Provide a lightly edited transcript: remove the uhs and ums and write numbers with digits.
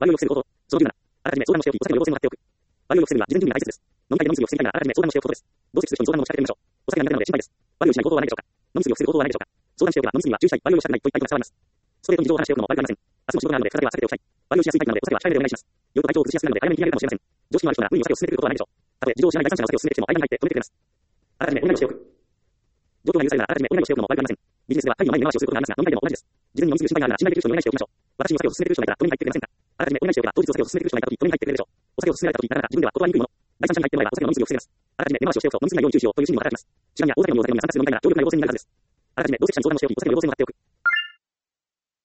場合を予期する方法。その理由なら、あらかじめ相談のしておき、お酒の要請も貼っておく。場合を予期するには事前準備が大切です。飲み会で飲み過ぎを防ぎたいなら、あらかじめ相談のしておくことです。同席する人に相談を仕掛けてみましょう。お酒が苦手なので心配です。場合をしない方法はないでしょうか。飲み過ぎを防ぐ方法はないでしょうか。相談しておけば飲み過ぎは注意したい。場合をしたくないといった意図が伝わります。ストレートに事情を話しておくのも悪くありません。明日も仕事があるので、再びは避けておきたい。場合をしやすいタイプなので、お酒は控えめでお願いします。よく体調を崩しやすくなるので、早めに切り上げるかもしれません。常識のある人なら無理にお酒を進めてくることはないでしょう。たとえ事情を知らない第三者がお酒を進めてきても間に入って止めてくれます。あらかじめお願いしておく。状況が許されるなら、あらかじめお願いしておくのも悪くありません。ビジネスでは会議の前に根回しをすることがありますが、飲み会でも同じです。事前に飲み過ぎる心配があるなら、信頼できる人にお願いしておきましょう。私にお酒を進めてくる人がいたら、止めに入ってくれませんか。あらかじめお願いしておけば、当日お酒を進めてくる人がいたとき、止めに入ってくれるでしょう。お酒を進められたとき、なかなか自分では断りにくいもの。第三者に入ってもらえば、お酒の飲み過ぎを防げます。あらかじめ根回しをしておくと、飲み過ぎないように注意しようという心理も働きます。ちなみに、大酒飲みを参加する飲み会なら、協力会を参加するはずです。あらかじめ同席者に相談をしておき、お酒の要請も貼っておく。